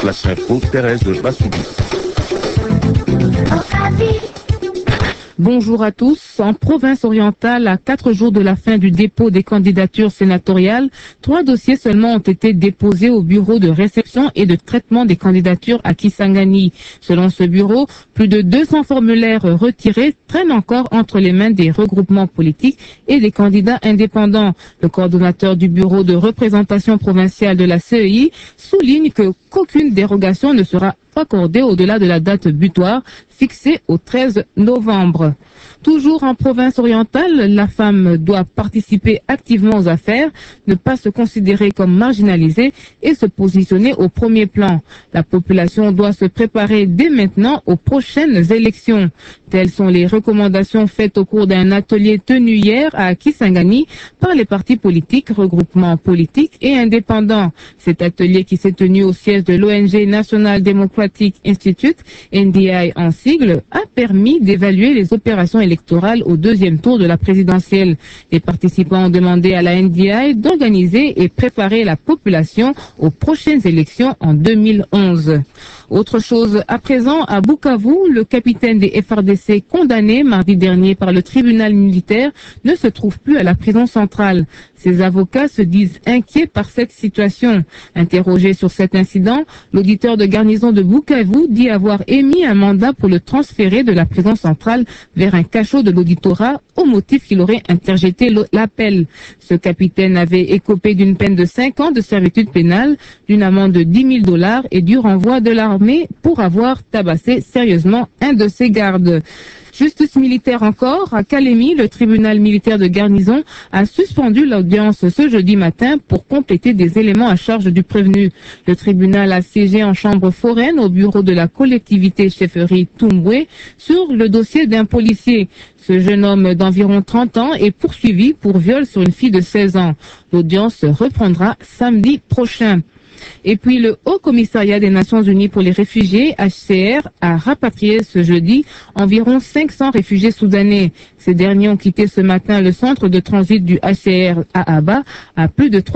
Flash Info, Thérèse Bassouli. Bonjour à tous. En province orientale, à 4 jours de la fin du dépôt des candidatures sénatoriales, 3 dossiers seulement ont été déposés au bureau de réception et de traitement des candidatures à Kisangani. Selon ce bureau, plus de 200 formulaires retirés traînent encore entre les mains des regroupements politiques et des candidats indépendants. Le coordonnateur du bureau de représentation provinciale de la CEI souligne qu'aucune dérogation ne sera accordée au-delà de la date butoir fixée au 13 novembre. Toujours en province orientale, la femme doit participer activement aux affaires, ne pas se considérer comme marginalisée et se positionner au premier plan. La population doit se préparer dès maintenant aux prochaines élections. Telles sont les recommandations faites au cours d'un atelier tenu hier à Kisangani par les partis politiques, regroupements politiques et indépendants. Cet atelier qui s'est tenu au siège de l'ONG National Democratic Institute, NDI en sigle, a permis d'évaluer les opérations électorales au deuxième tour de la présidentielle. Les participants ont demandé à la NDI d'organiser et préparer la population aux prochaines élections en 2011. Autre chose à présent, à Bukavu, le capitaine des FARDC condamné mardi dernier par le tribunal militaire ne se trouve plus à la prison centrale. Ses avocats se disent inquiets par cette situation. Interrogé sur cet incident, l'auditeur de garnison de Bukavu dit avoir émis un mandat pour le transférer de la prison centrale vers un cachot de l'auditorat au motif qu'il aurait interjeté l'appel. Ce capitaine avait écopé d'une peine de 5 ans de servitude pénale, d'une amende de $10 000 et du renvoi de l'armée pour avoir tabassé sérieusement un de ses gardes. Justice militaire encore, à Kalemi, le tribunal militaire de garnison a suspendu l'audience ce jeudi matin pour compléter des éléments à charge du prévenu. Le tribunal a siégé en chambre foraine au bureau de la collectivité chefferie Tumbwe sur le dossier d'un policier. Ce jeune homme d'environ 30 ans est poursuivi pour viol sur une fille de 16 ans. L'audience reprendra samedi prochain. Et puis le Haut Commissariat des Nations Unies pour les réfugiés, HCR, a rapatrié ce jeudi environ 500 réfugiés soudanais. Ces derniers ont quitté ce matin le centre de transit du HCR à Aba, à plus de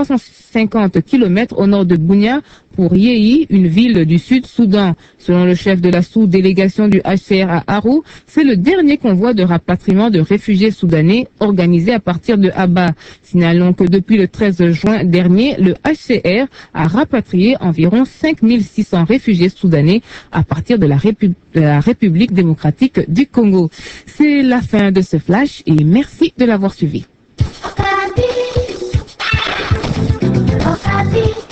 350 km au nord de Bunia, pour Yei, une ville du Sud-Soudan. Selon le chef de la sous-délégation du HCR à Aru, c'est le dernier convoi de rapatriement de réfugiés soudanais organisé à partir de Aba. Signalons que depuis le 13 juin dernier, le HCR a rapatrié environ 5600 réfugiés soudanais à partir de la République démocratique du Congo. C'est la fin de ce flash et merci de l'avoir suivi.